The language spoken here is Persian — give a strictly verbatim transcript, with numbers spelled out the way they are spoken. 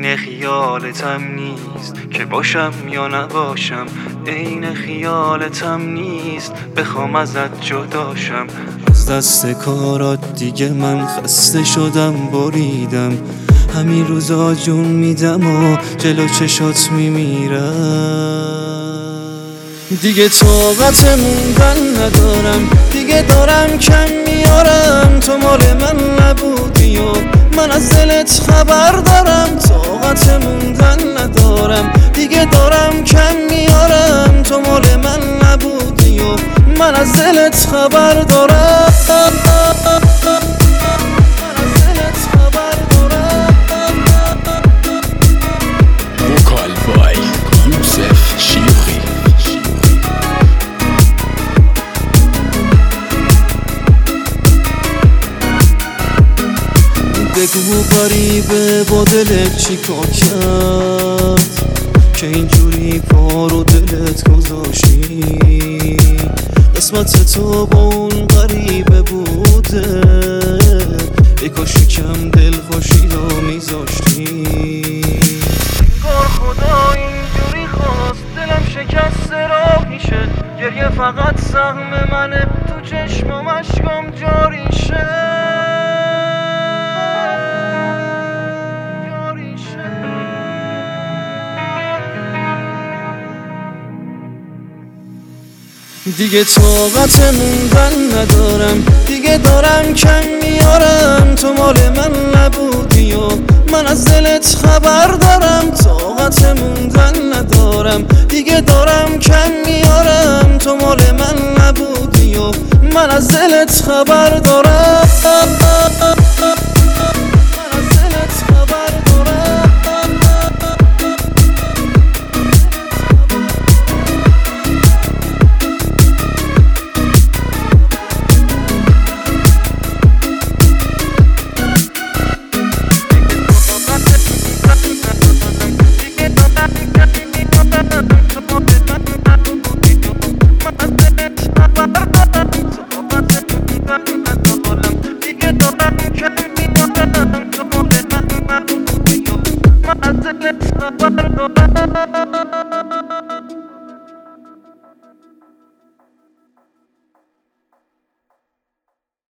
عین خیالتم نیست که باشم یا نباشم، عین خیالتم نیست بخوام ازت جداشم. از دست کارات دیگه من خسته شدم، بریدم همین روزا جون میدم و جلو چشات میمیرم. دیگه طاقت موندن ندارم، دیگه دارم کم میارم. تو مال من نبودی و من از دلت خبر دارم. طاقت موندن ندارم، دیگه دارم کم میارم. تو مال من نبودی و من از دلت خبر دارم. وکال بای یوسف شیوخی. بگو غریبه با دلت چی کار کرد که اینجوری پا رو دلت گذاشتی؟ قسمت تو با اون غریبه بوده، ای کاش یکم دل خوشی رو میذاشتی. انگار خدا اینجوری خواست دلم شکست راهیشه، گریه فقط سهم منه تو چشمم اشکام جاریشه. دیگه طاقت موندن ندارم، دیگه دارم کم میارم. تو مال من نبودی و من از دلت خبر دارم. طاقت موندن ندارم، دیگه دارم کم میارم. تو مال من نبودی و من از دلت خبر دارم. Let's go.